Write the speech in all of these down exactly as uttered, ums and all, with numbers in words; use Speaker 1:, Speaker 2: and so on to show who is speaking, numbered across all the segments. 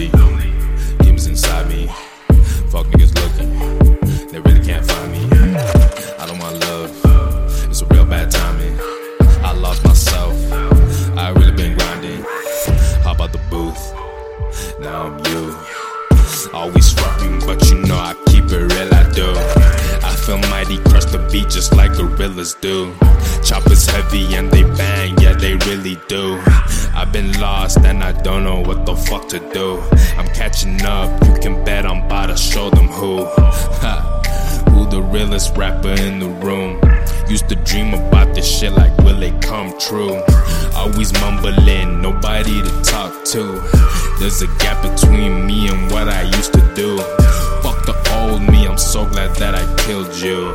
Speaker 1: lonely, demons inside me. Fuck niggas looking, they really can't find me. I don't want love, it's a real bad timing. I lost myself, I really been grinding. Hop out the booth, now I'm you. Always rocking, but you know I keep it real, I do. I feel mighty, crush the beat just like gorillas do. Choppers heavy and they bang, yeah they really do. I've been lost and I don't know what the fuck to do. I'm catching up, you can bet I'm about to show them who. Ha, who the realest rapper in the room. Used to dream about this shit like will it come true. Always mumbling, nobody to talk to. There's a gap between me and what I used to do. Fuck the old me, I'm so glad that I killed you.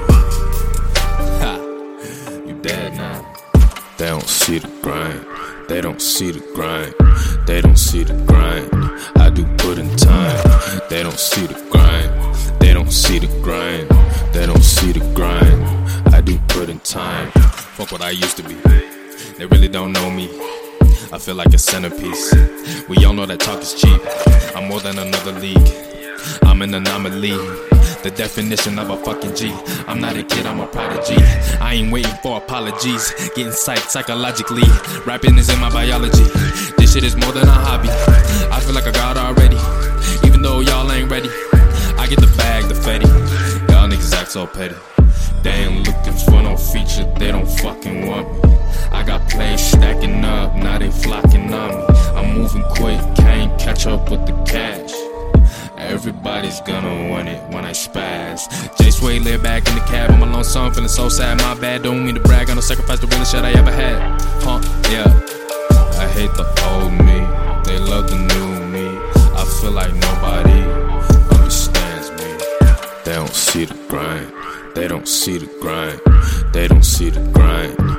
Speaker 1: Ha, you dead now. They don't see the grind, they don't see the grind, they don't see the grind. I do put in time, they don't see the grind, they don't see the grind, they don't see the grind. I do put in time. Fuck what I used to be, they really don't know me. I feel like a centerpiece. We all know that talk is cheap. I'm more than another league, I'm an anomaly, the definition of a fucking G. I'm not a kid, I'm a prodigy. I ain't waiting for apologies, getting psyched psychologically. Rapping is in my biology, this shit is more than a hobby. I feel like I got already, even though y'all ain't ready. I get the bag, the fetty, y'all niggas act so petty. They ain't looking for no feature, they don't fucking want me. I got plays stacking up, now they flocking on me. I'm moving quick, can't catch up with the cash. Everybody's gonna want it when I spaz. J Sway laid back in the cab, I'm alone, so I'm feeling so sad. My bad, don't mean to brag, I don't sacrifice the realest shit I ever had. Huh, yeah. I hate the old me, they love the new me. I feel like nobody understands me. They don't see the grind, they don't see the grind, they don't see the grind.